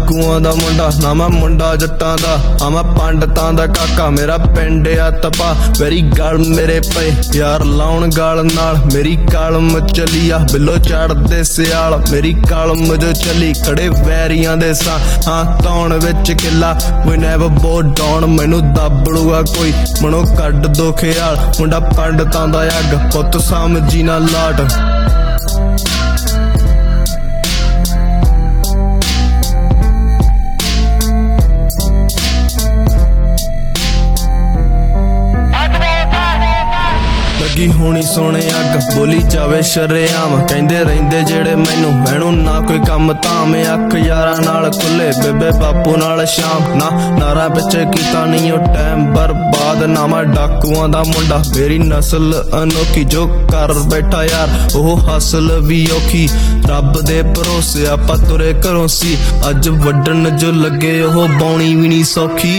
डाकूआं दा मुंडा ना मैं मुंडा जट्टां दा हाँ मैं पंडितां दा काका मेरा पिंड आ तपा मेरी गल मेरे पे यार लाउन गाल नाल मेरी कालम चली आ बिलो चढ़दे सियाल मेरी कालम जो चली खड़े वैरियां दे सा हाँ तौण विच किला वी नेवर बो डाउन मैनू दब लूगा कोई मनो कड्ड दो ख्याल मुंडा पंडितां दा अग पुत समझी ना लाट लगी होनी सोने अग बोली जावे शरेआम कहंदे रहिंदे जेड़े मैनू मैनू ना कोई कम धाम अख यारां नाल खुले बेबे बापू नाल शाम ना नारा पिछे कीता नहीं ओ टाइम बर्बाद ना मैं डाकूआं दा मुंडा मेरी नस्ल अनोखी जो कर बैठा यार ओह हासल भी औखी रब दे भरोसे आपां तुरे घरों सी अज वड्डन जो लगे ओह बौणी भी नहीं सौखी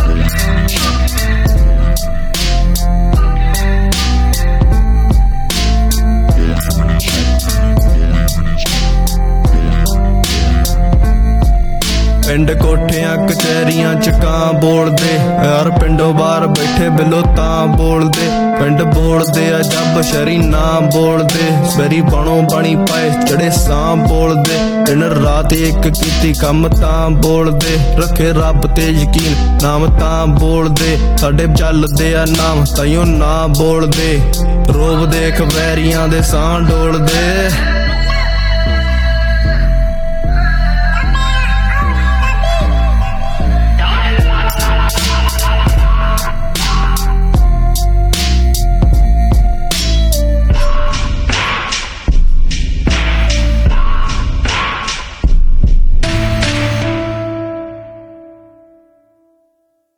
पिंड कोठियां कचहरियां च कां बोलदे यार पिंडों बाहर बैठे बिलो तां बोलदे पिंड बोलदे आ जब शरी ना बोलदे सवेरी बनो बनी पाए चढ़े सां बोलदे दिन रात एक कीती कम तां बोलदे रखे रब ते यकीन नाम तां बोलदे साडे चलदे आ नाम ताइयों ना बोलदे रोब देख वैरियां दे सां डोलदे